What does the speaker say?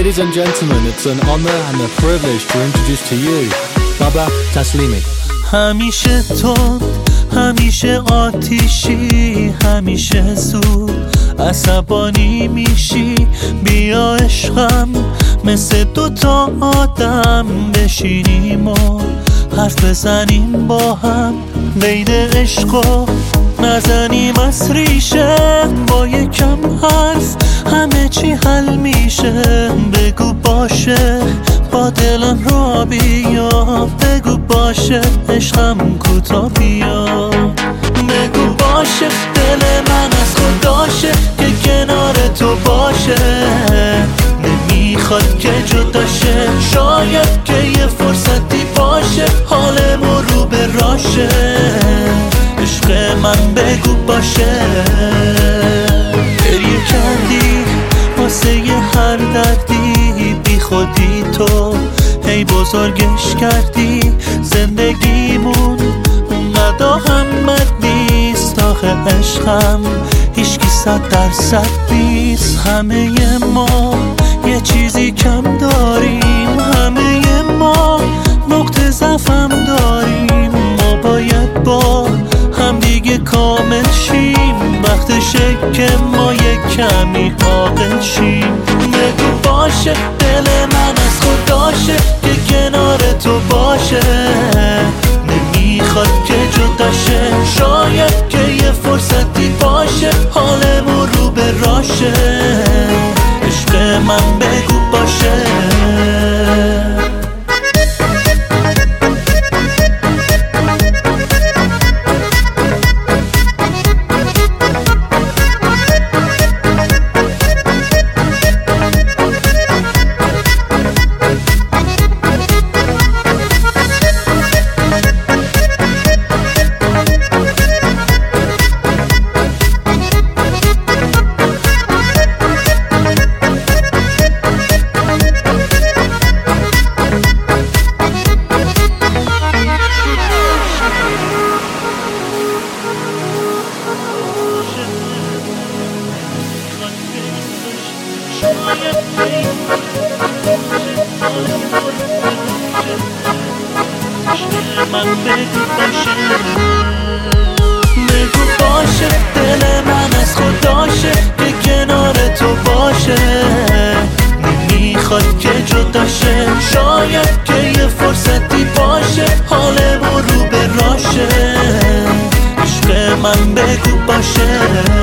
Ladies and gentlemen, it's an honor and a privilege to introduce to you Baba Taslimi. همیشه تو، همیشه آتیشی، همیشه زود عصبانی میشی. بیا عشقم مثل دوتا آدم بشینیم و حرف بزنیم با هم. بین عشق و نزنیم از ریشه، با یکم حرف همه چی حل میشه. بگو باشه با دلم را بیا، بگو باشه عشقم کوتا بیا. بگو باشه دل من از خداشه که کنار تو باشه. نمیخواد که جداشه، شاید که یه فرصتی باشه حالمون رو به راشه. عشق من بگو باشه. گریه کردی واسه یه هر دردی، بی خودی تو هی بزرگش کردی. زندگیمون اونقدر اهمیت نیست، آخه عشقم هیچکی 100% نیست. همه ما یه چیزی کم داریم، همه ما نقطه ضعفم داریم. ما باید با هم دیگه کامل شیم، وقتشه که ما یک کمی عاقل شیم. بگو باشه دل من از خداشه که کنار تو باشه. نمیخواد که جداشه، شاید که یه فرصتی باشه حالمون رو به راشه. عشق من بگو باشه. بگو باشه دل من از خداشه که کنار تو باشه. نمیخواد که جداشه، شاید که یه فرصتی باشه حالمون رو به راشه. عشق من بگو باشه.